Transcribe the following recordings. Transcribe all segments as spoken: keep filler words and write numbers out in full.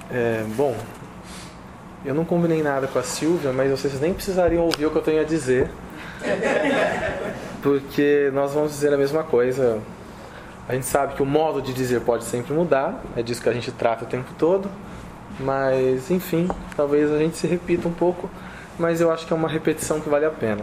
É, bom, eu não combinei nada com a Silvia, mas vocês nem precisariam ouvir o que eu tenho a dizer, porque nós vamos dizer a mesma coisa. A gente sabe que o modo de dizer pode sempre mudar, é disso que a gente trata o tempo todo, mas enfim, talvez a gente se repita um pouco, mas eu acho que é uma repetição que vale a pena.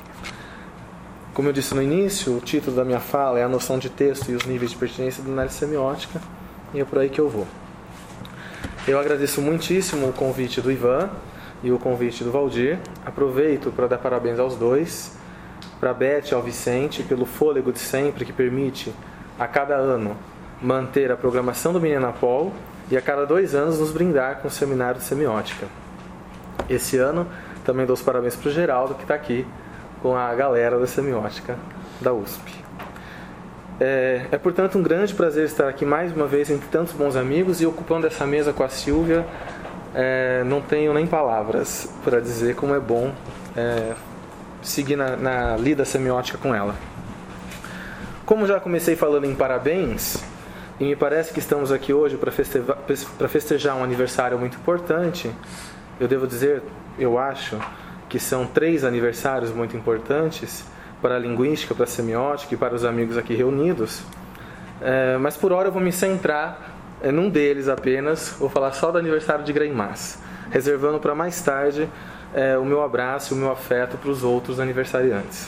Como eu disse no início, o título da minha fala é a noção de texto e os níveis de pertinência da análise semiótica, e é por aí que eu vou. Eu agradeço muitíssimo o convite do Ivan e o convite do Valdir. Aproveito para dar parabéns aos dois, para a Beth e ao Vicente, pelo fôlego de sempre que permite, a cada ano, manter a programação do Milenapol e a cada dois anos nos brindar com o seminário de semiótica. Esse ano também dou os parabéns para o Geraldo, que está aqui com a galera da semiótica da U S P. É, é, portanto, um grande prazer estar aqui mais uma vez entre tantos bons amigos e ocupando essa mesa com a Silvia. É, não tenho nem palavras para dizer como é bom é, seguir na, na lida semiótica com ela. Como já comecei falando em parabéns, e me parece que estamos aqui hoje para festejar, para festejar um aniversário muito importante, eu devo dizer, eu acho, que são três aniversários muito importantes para a linguística, para a semiótica e para os amigos aqui reunidos. É, mas por hora eu vou me centrar é, num deles apenas, vou falar só do aniversário de Greimas, reservando para mais tarde é, o meu abraço e o meu afeto para os outros aniversariantes.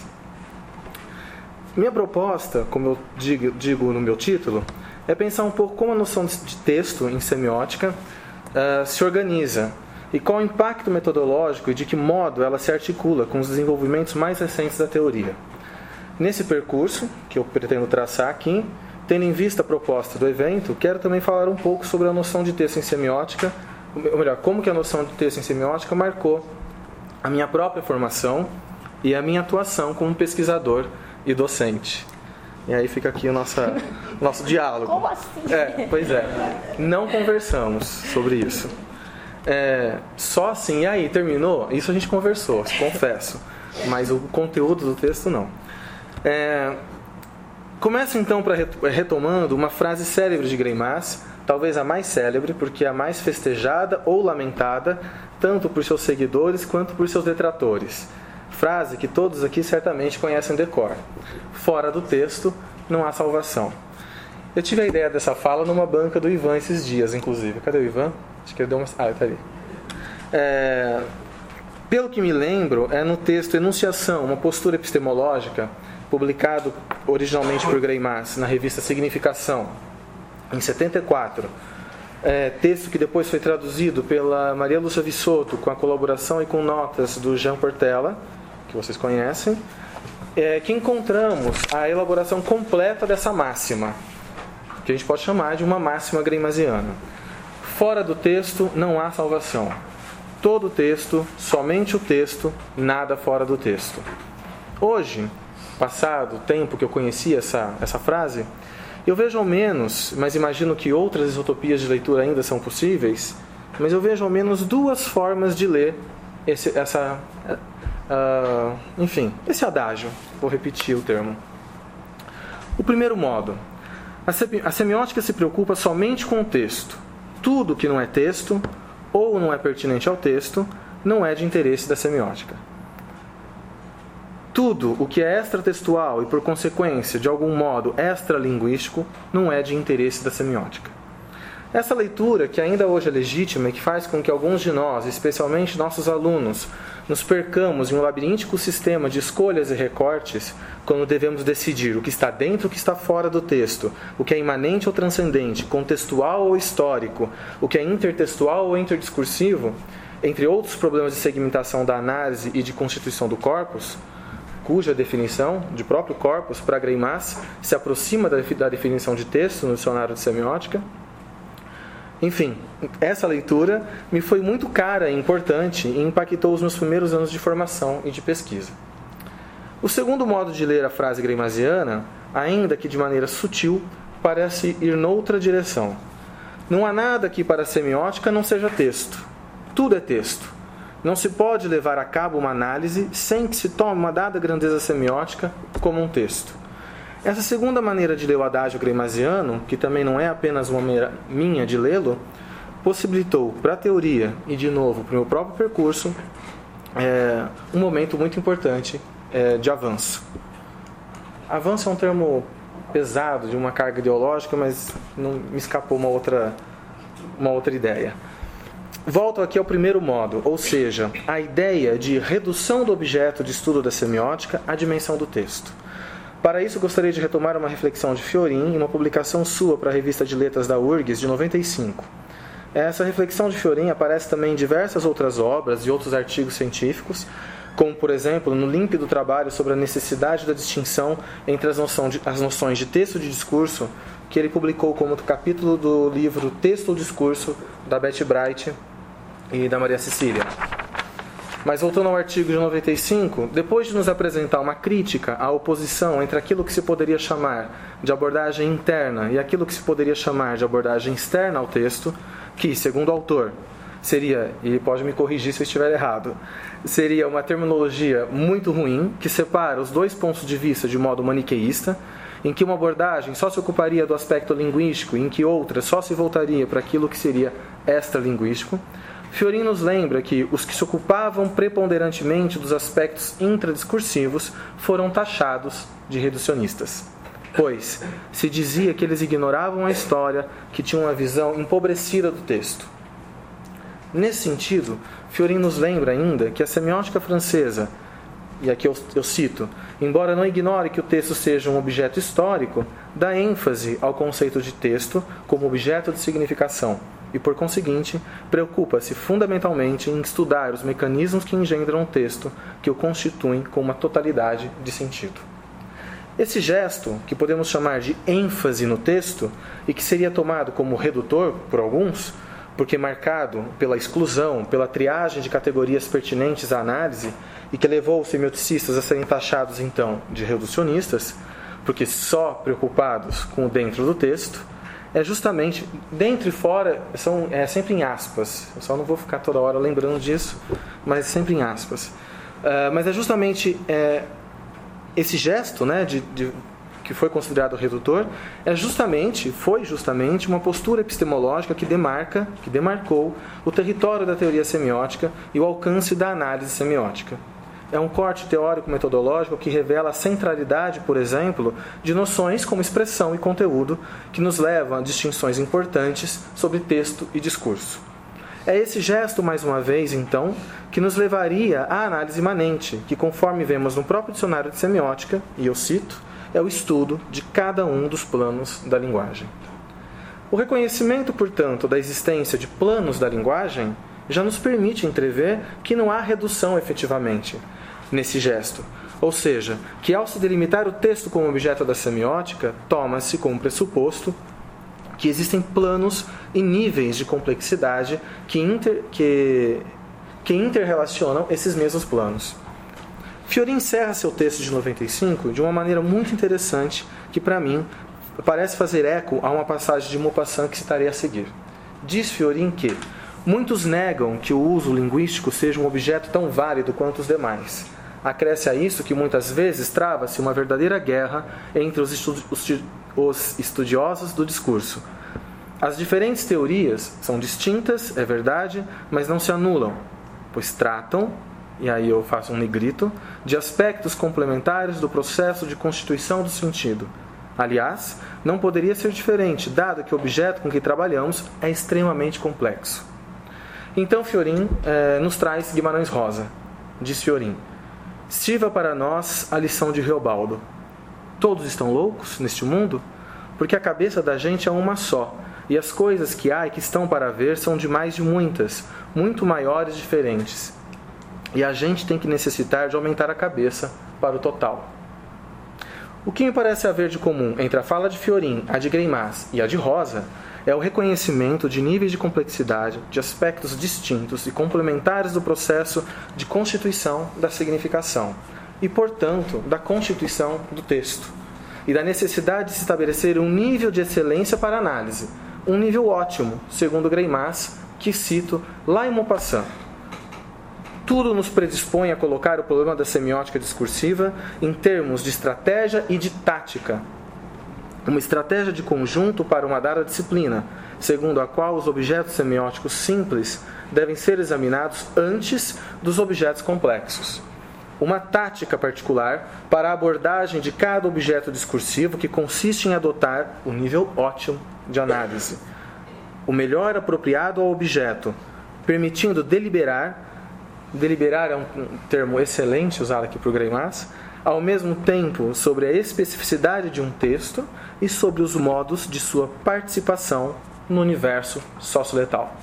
Minha proposta, como eu digo, digo no meu título, é pensar um pouco como a noção de texto em semiótica uh, se organiza e qual o impacto metodológico e de que modo ela se articula com os desenvolvimentos mais recentes da teoria. Nesse percurso, que eu pretendo traçar aqui, tendo em vista a proposta do evento, quero também falar um pouco sobre a noção de texto em semiótica, ou melhor, como que a noção de texto em semiótica marcou a minha própria formação e a minha atuação como pesquisador e docente. E aí fica aqui o nosso, nosso diálogo. Como assim? É, pois é. Não conversamos sobre isso. É, só assim, e aí, terminou? Isso a gente conversou, confesso. Mas o conteúdo do texto não. É, começo então pra, retomando uma frase célebre de Greimas, talvez a mais célebre, porque é a mais festejada ou lamentada, tanto por seus seguidores quanto por seus detratores. Frase que todos aqui certamente conhecem de cor. Fora do texto, não há salvação. Eu tive a ideia dessa fala numa banca do Ivan esses dias, inclusive. Cadê o Ivan? Acho que ele deu uma... Ah, ele está ali. É... Pelo que me lembro, é no texto Enunciação, uma postura epistemológica, publicado originalmente por Greimas na revista Significação, em setenta e quatro. É, texto que depois foi traduzido pela Maria Lúcia Vissotto, com a colaboração e com notas do Jean Portela, que vocês conhecem, é, que encontramos a elaboração completa dessa máxima, que a gente pode chamar de uma máxima greimasiana. Fora do texto não há salvação. Todo o texto, somente o texto, nada fora do texto. Hoje, passado o tempo que eu conheci essa, essa frase, eu vejo ao menos, mas imagino que outras utopias de leitura ainda são possíveis, mas eu vejo ao menos duas formas de ler esse, essa, uh, enfim, esse adágio. Vou repetir o termo. O primeiro modo, a semiótica se preocupa somente com o texto. Tudo que não é texto, ou não é pertinente ao texto, não é de interesse da semiótica. Tudo o que é extratextual e, por consequência, de algum modo extralinguístico, não é de interesse da semiótica. Essa leitura, que ainda hoje é legítima e que faz com que alguns de nós, especialmente nossos alunos, nos percamos em um labiríntico sistema de escolhas e recortes, quando devemos decidir o que está dentro e o que está fora do texto, o que é imanente ou transcendente, contextual ou histórico, o que é intertextual ou interdiscursivo, entre outros problemas de segmentação da análise e de constituição do corpus, cuja definição de próprio corpus para Greimas se aproxima da definição de texto no dicionário de semiótica. Enfim, essa leitura me foi muito cara e importante e impactou os meus primeiros anos de formação e de pesquisa. O segundo modo de ler a frase greimasiana, ainda que de maneira sutil, parece ir noutra direção. Não há nada que para a semiótica não seja texto. Tudo é texto. Não se pode levar a cabo uma análise sem que se tome uma dada grandeza semiótica como um texto. Essa segunda maneira de ler o adágio greimasiano, que também não é apenas uma maneira minha de lê-lo, possibilitou para a teoria e, de novo, para o meu próprio percurso, é, um momento muito importante é, de avanço. Avanço é um termo pesado, de uma carga ideológica, mas não me escapou uma outra, uma outra ideia. Volto aqui ao primeiro modo, ou seja, a ideia de redução do objeto de estudo da semiótica à dimensão do texto. Para isso, gostaria de retomar uma reflexão de Fiorin em uma publicação sua para a Revista de Letras da U R G S de noventa e cinco. Essa reflexão de Fiorin aparece também em diversas outras obras e outros artigos científicos, como, por exemplo, no límpido trabalho sobre a necessidade da distinção entre as, noção de, as noções de texto e de discurso, que ele publicou como capítulo do livro Texto ou Discurso, da Betty Bright e da Maria Cecília. Mas voltando ao artigo de noventa e cinco, depois de nos apresentar uma crítica à oposição entre aquilo que se poderia chamar de abordagem interna e aquilo que se poderia chamar de abordagem externa ao texto, que, segundo o autor, seria, e pode me corrigir se eu estiver errado, seria uma terminologia muito ruim, que separa os dois pontos de vista de modo maniqueísta, em que uma abordagem só se ocuparia do aspecto linguístico, em que outra só se voltaria para aquilo que seria extralinguístico. Fiorin nos lembra que os que se ocupavam preponderantemente dos aspectos intradiscursivos foram taxados de reducionistas, pois se dizia que eles ignoravam a história, que tinham uma visão empobrecida do texto. Nesse sentido, Fiorin nos lembra ainda que a semiótica francesa, e aqui eu, eu cito, embora não ignore que o texto seja um objeto histórico, dá ênfase ao conceito de texto como objeto de significação, e, por conseguinte, preocupa-se fundamentalmente em estudar os mecanismos que engendram o texto, que o constituem com uma totalidade de sentido. Esse gesto, que podemos chamar de ênfase no texto, e que seria tomado como redutor por alguns, porque marcado pela exclusão, pela triagem de categorias pertinentes à análise, e que levou os semioticistas a serem taxados, então, de reducionistas, porque só preocupados com o dentro do texto, é justamente, dentro e fora, são, é sempre em aspas, eu só não vou ficar toda hora lembrando disso, mas sempre em aspas. Uh, mas é justamente é, esse gesto, né, de, de, que foi considerado redutor, é justamente, foi justamente uma postura epistemológica que demarca, que demarcou o território da teoria semiótica e o alcance da análise semiótica. É um corte teórico-metodológico que revela a centralidade, por exemplo, de noções como expressão e conteúdo, que nos levam a distinções importantes sobre texto e discurso. É esse gesto, mais uma vez, então, que nos levaria à análise imanente, que, conforme vemos no próprio dicionário de semiótica, e eu cito, é o estudo de cada um dos planos da linguagem. O reconhecimento, portanto, da existência de planos da linguagem já nos permite entrever que não há redução efetivamente nesse gesto. Ou seja, que ao se delimitar o texto como objeto da semiótica, toma-se como pressuposto que existem planos e níveis de complexidade que, inter, que, que interrelacionam esses mesmos planos. Fiorin encerra seu texto de noventa e cinco de uma maneira muito interessante que, para mim, parece fazer eco a uma passagem de Maupassant que citarei a seguir. Diz Fiorin que muitos negam que o uso linguístico seja um objeto tão válido quanto os demais. Acresce a isso que muitas vezes trava-se uma verdadeira guerra entre os, estu- os estudiosos do discurso. As diferentes teorias são distintas, é verdade, mas não se anulam, pois tratam, e aí eu faço um negrito, de aspectos complementares do processo de constituição do sentido. Aliás, não poderia ser diferente, dado que o objeto com que trabalhamos é extremamente complexo. Então Fiorin eh, nos traz Guimarães Rosa. Diz Fiorin: sirva para nós a lição de Reobaldo. Todos estão loucos neste mundo? Porque a cabeça da gente é uma só, e as coisas que há e que estão para ver são de mais de muitas, muito maiores e diferentes. E a gente tem que necessitar de aumentar a cabeça para o total. O que me parece haver de comum entre a fala de Fiorin, a de Greimas e a de Rosa é o reconhecimento de níveis de complexidade, de aspectos distintos e complementares do processo de constituição da significação e, portanto, da constituição do texto, e da necessidade de se estabelecer um nível de excelência para a análise, um nível ótimo, segundo Greimas, que cito lá em Maupassant. Tudo nos predispõe a colocar o problema da semiótica discursiva em termos de estratégia e de tática. uma estratégia de conjunto para uma dada disciplina, segundo a qual os objetos semióticos simples devem ser examinados antes dos objetos complexos. Uma tática particular para a abordagem de cada objeto discursivo que consiste em adotar o nível ótimo de análise, o melhor apropriado ao objeto, permitindo deliberar, deliberar é um termo excelente usado aqui por Greimas, ao mesmo tempo sobre a especificidade de um texto e sobre os modos de sua participação no universo socioletal.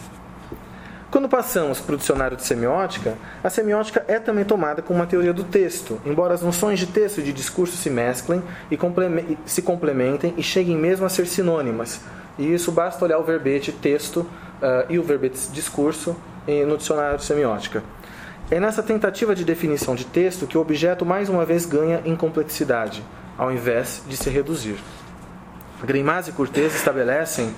Quando passamos para o dicionário de semiótica, a semiótica é também tomada como uma teoria do texto, embora as noções de texto e de discurso se mesclem e se complementem e cheguem mesmo a ser sinônimas. E isso basta olhar o verbete texto uh, e o verbete discurso no dicionário de semiótica. É nessa tentativa de definição de texto que o objeto mais uma vez ganha em complexidade, ao invés de se reduzir. Greimas e Curtês estabelecem,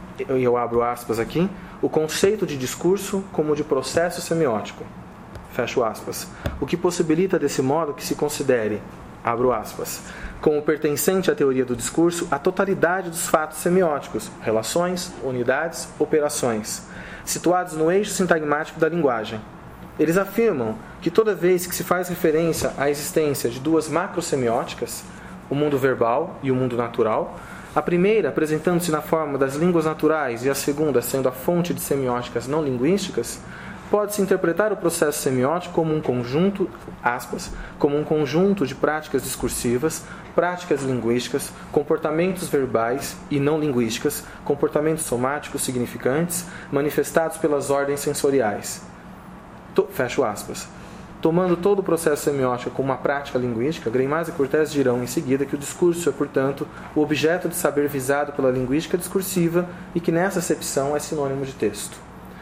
e eu abro aspas aqui, o conceito de discurso como de processo semiótico, fecho aspas, o que possibilita desse modo que se considere, abro aspas, como pertencente à teoria do discurso a totalidade dos fatos semióticos, relações, unidades, operações, situados no eixo sintagmático da linguagem. Eles afirmam que toda vez que se faz referência à existência de duas macrosemióticas, o mundo verbal e o mundo natural, a primeira apresentando-se na forma das línguas naturais e a segunda sendo a fonte de semióticas não linguísticas, pode-se interpretar o processo semiótico como um conjunto, aspas, como um conjunto de práticas discursivas, práticas linguísticas, comportamentos verbais e não linguísticas, comportamentos somáticos significantes, manifestados pelas ordens sensoriais. To, fecho aspas. Tomando todo o processo semiótico como uma prática linguística, Greimas e Curtês dirão em seguida que o discurso é, portanto, o objeto de saber visado pela linguística discursiva e que nessa acepção é sinônimo de texto.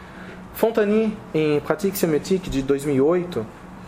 Fontany, em Pratique sémiotique de dois mil e oito, uh,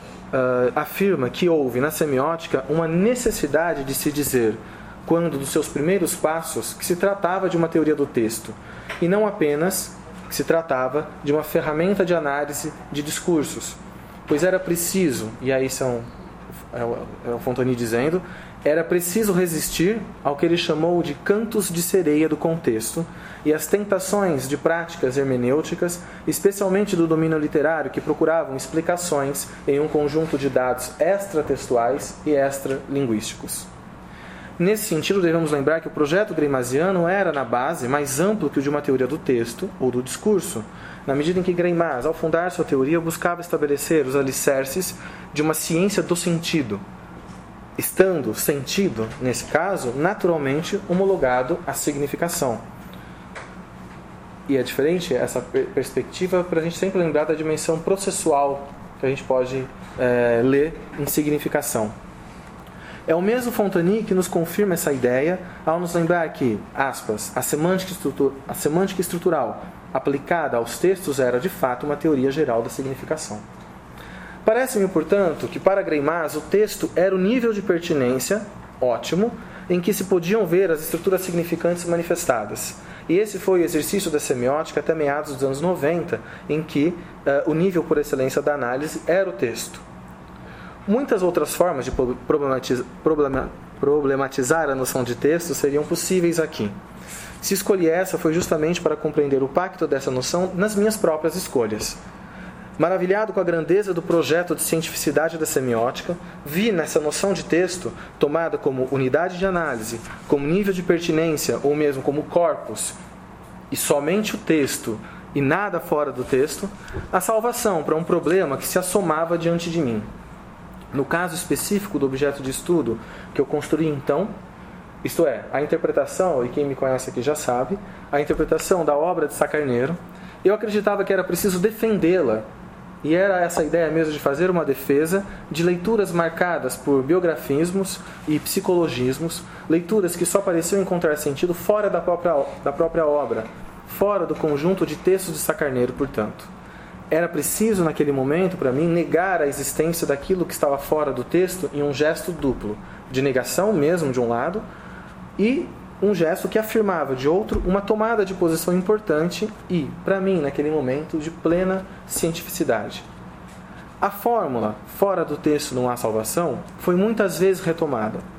afirma que houve na semiótica uma necessidade de se dizer, quando dos seus primeiros passos, que se tratava de uma teoria do texto, e não apenas que se tratava de uma ferramenta de análise de discursos, pois era preciso, e aí são, é o Fontany dizendo, era preciso resistir ao que ele chamou de cantos de sereia do contexto e às tentações de práticas hermenêuticas, especialmente do domínio literário, que procuravam explicações em um conjunto de dados extratextuais e extralinguísticos. Nesse sentido, devemos lembrar que o projeto greimasiano era, na base, mais amplo que o de uma teoria do texto ou do discurso, na medida em que Greimas, ao fundar sua teoria, buscava estabelecer os alicerces de uma ciência do sentido, estando sentido, nesse caso, naturalmente homologado à significação. E é diferente essa perspectiva para a gente sempre lembrar da dimensão processual que a gente pode é, ler em significação. É o mesmo Fontany que nos confirma essa ideia ao nos lembrar que, aspas, a semântica, estrutura, a semântica estrutural aplicada aos textos era, de fato, uma teoria geral da significação. Parece-me, portanto, que para Greimas o texto era o nível de pertinência, ótimo, em que se podiam ver as estruturas significantes manifestadas. E esse foi o exercício da semiótica até meados dos anos noventa, em que uh, o nível por excelência da análise era o texto. Muitas outras formas de problematizar, problematizar a noção de texto seriam possíveis aqui. Se escolhi essa, foi justamente para compreender o pacto dessa noção nas minhas próprias escolhas. Maravilhado com a grandeza do projeto de cientificidade da semiótica, vi nessa noção de texto, tomada como unidade de análise, como nível de pertinência ou mesmo como corpus, e somente o texto e nada fora do texto, a salvação para um problema que se assomava diante de mim. No caso específico do objeto de estudo que eu construí então, isto é, a interpretação, e quem me conhece aqui já sabe, a interpretação da obra de Sá Carneiro, eu acreditava que era preciso defendê-la, e era essa ideia mesmo de fazer uma defesa de leituras marcadas por biografismos e psicologismos, leituras que só pareciam encontrar sentido fora da própria, da própria obra, fora do conjunto de textos de Sá Carneiro, portanto. Era preciso, naquele momento, para mim, negar a existência daquilo que estava fora do texto em um gesto duplo, de negação mesmo, de um lado, e um gesto que afirmava, de outro, uma tomada de posição importante e, para mim, naquele momento, de plena cientificidade. A fórmula, fora do texto não há salvação, foi muitas vezes retomada.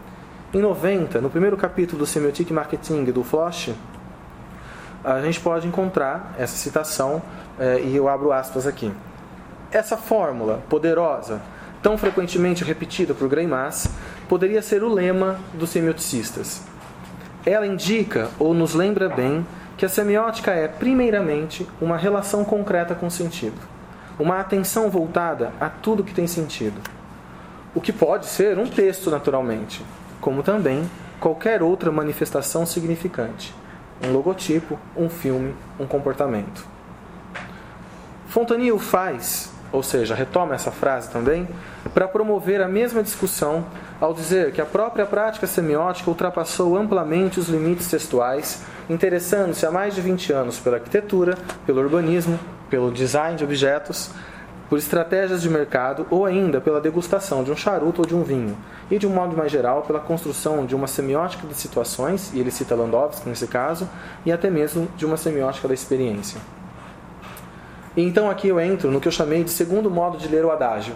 Em noventa, no primeiro capítulo do Semiotique Marketing do Floch, a gente pode encontrar essa citação, eh, e eu abro aspas aqui. Essa fórmula poderosa, tão frequentemente repetida por Greimas, poderia ser o lema dos semioticistas. Ela indica ou nos lembra bem que a semiótica é, primeiramente, uma relação concreta com o sentido, uma atenção voltada a tudo que tem sentido, o que pode ser um texto, naturalmente, como também qualquer outra manifestação significante, um logotipo, um filme, um comportamento. Fontani o faz, ou seja, retoma essa frase também, para promover a mesma discussão ao dizer que a própria prática semiótica ultrapassou amplamente os limites textuais, interessando-se há mais de vinte anos pela arquitetura, pelo urbanismo, pelo design de objetos, por estratégias de mercado ou ainda pela degustação de um charuto ou de um vinho, e de um modo mais geral pela construção de uma semiótica de situações, e ele cita Landowski nesse caso, e até mesmo de uma semiótica da experiência. E então aqui eu entro no que eu chamei de segundo modo de ler o adágio.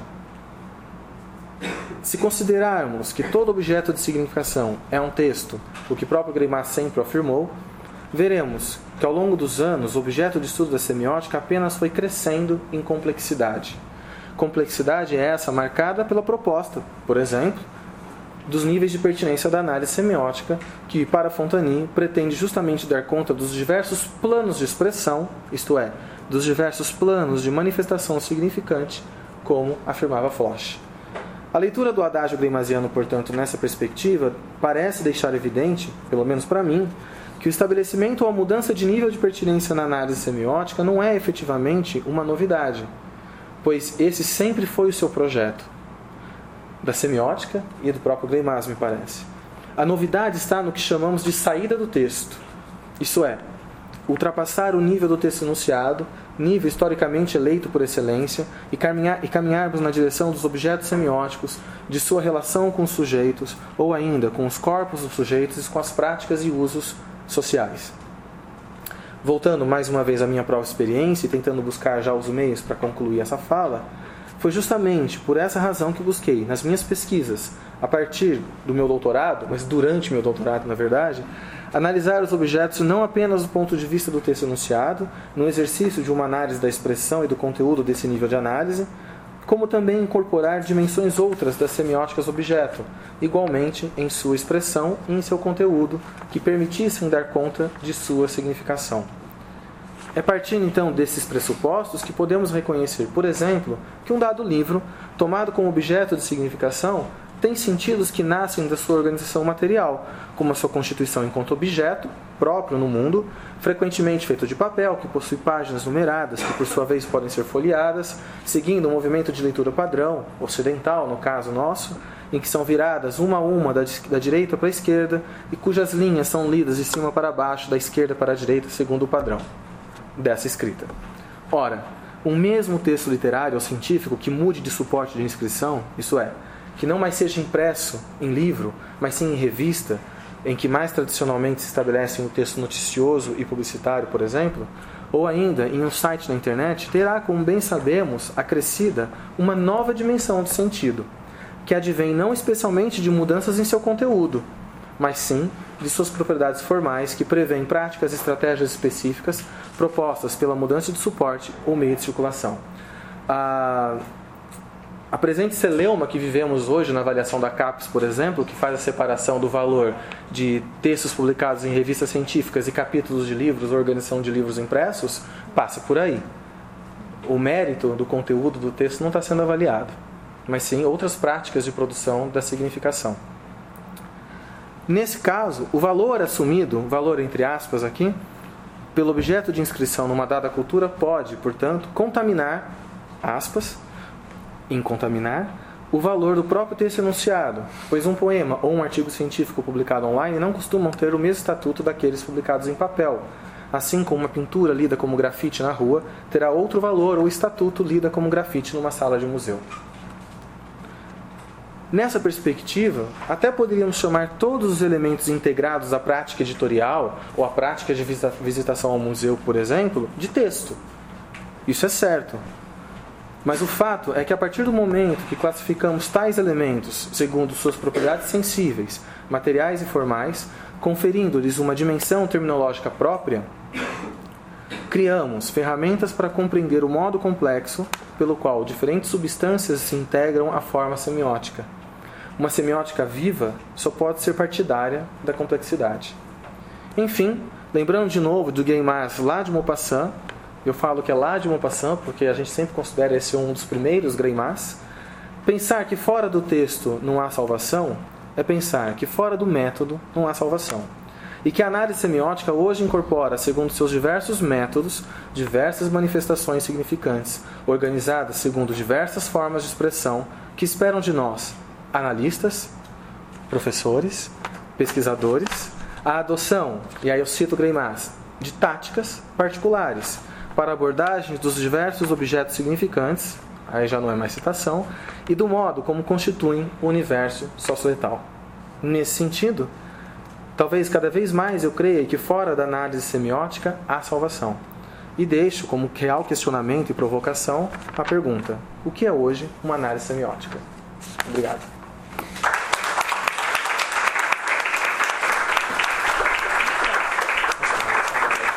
Se considerarmos que todo objeto de significação é um texto, o que próprio Greimas sempre afirmou, veremos que ao longo dos anos o objeto de estudo da semiótica apenas foi crescendo em complexidade. Complexidade é essa marcada pela proposta, por exemplo, dos níveis de pertinência da análise semiótica, que para Fontani pretende justamente dar conta dos diversos planos de expressão, isto é, dos diversos planos de manifestação significante, como afirmava Floch. A leitura do adágio greimasiano, portanto, nessa perspectiva, parece deixar evidente, pelo menos para mim, que o estabelecimento ou a mudança de nível de pertinência na análise semiótica não é efetivamente uma novidade, pois esse sempre foi o seu projeto, da semiótica e do próprio Greimas, me parece. A novidade está no que chamamos de saída do texto, isso é, ultrapassar o nível do texto enunciado, nível historicamente eleito por excelência, e, caminhar, e caminharmos na direção dos objetos semióticos, de sua relação com os sujeitos, ou ainda com os corpos dos sujeitos e com as práticas e usos sociais. Voltando mais uma vez à minha própria experiência e tentando buscar já os meios para concluir essa fala, foi justamente por essa razão que busquei, nas minhas pesquisas, a partir do meu doutorado, mas durante meu doutorado, na verdade, analisar os objetos não apenas do ponto de vista do texto enunciado, no exercício de uma análise da expressão e do conteúdo desse nível de análise, como também incorporar dimensões outras das semióticas objeto, igualmente em sua expressão e em seu conteúdo, que permitissem dar conta de sua significação. É partindo então desses pressupostos que podemos reconhecer, por exemplo, que um dado livro, tomado como objeto de significação, tem sentidos que nascem da sua organização material, como a sua constituição enquanto objeto, próprio no mundo, frequentemente feito de papel, que possui páginas numeradas, que por sua vez podem ser folheadas, seguindo um movimento de leitura padrão, ocidental no caso nosso, em que são viradas uma a uma da, da direita para a esquerda, e cujas linhas são lidas de cima para baixo, da esquerda para a direita, segundo o padrão dessa escrita. Ora, um mesmo texto literário ou científico que mude de suporte de inscrição, isso é, que não mais seja impresso em livro, mas sim em revista, em que mais tradicionalmente se estabelece um texto noticioso e publicitário, por exemplo, ou ainda em um site na internet, terá, como bem sabemos, acrescida uma nova dimensão de sentido, que advém não especialmente de mudanças em seu conteúdo, mas sim de suas propriedades formais, que prevêem práticas e estratégias específicas propostas pela mudança de suporte ou meio de circulação. A, a presente celeuma que vivemos hoje na avaliação da CAPES, por exemplo, que faz a separação do valor de textos publicados em revistas científicas e capítulos de livros ou organização de livros impressos, passa por aí. O mérito do conteúdo do texto não está sendo avaliado, mas sim outras práticas de produção da significação. Nesse caso, o valor assumido, valor entre aspas aqui, pelo objeto de inscrição numa dada cultura pode, portanto, contaminar, aspas, incontaminar, o valor do próprio texto enunciado, pois um poema ou um artigo científico publicado online não costumam ter o mesmo estatuto daqueles publicados em papel, assim como uma pintura lida como grafite na rua terá outro valor ou estatuto lida como grafite numa sala de museu. Nessa perspectiva, até poderíamos chamar todos os elementos integrados à prática editorial ou à prática de visitação ao museu, por exemplo, de texto. Isso é certo. Mas o fato é que a partir do momento que classificamos tais elementos segundo suas propriedades sensíveis, materiais e formais, conferindo-lhes uma dimensão terminológica própria, criamos ferramentas para compreender o modo complexo pelo qual diferentes substâncias se integram à forma semiótica. Uma semiótica viva só pode ser partidária da complexidade. Enfim, lembrando de novo do Greimas lá de Maupassant, eu falo que é lá de Maupassant porque a gente sempre considera esse um dos primeiros Greimas, pensar que fora do texto não há salvação é pensar que fora do método não há salvação. E que a análise semiótica hoje incorpora, segundo seus diversos métodos, diversas manifestações significantes, organizadas segundo diversas formas de expressão que esperam de nós, analistas, professores, pesquisadores, a adoção, e aí eu cito Greimas, de táticas particulares para abordagens dos diversos objetos significantes, aí já não é mais citação, e do modo como constituem o universo socioletal. Nesse sentido, talvez cada vez mais eu creia que fora da análise semiótica há salvação. E deixo como real questionamento e provocação a pergunta: o que é hoje uma análise semiótica? Obrigado.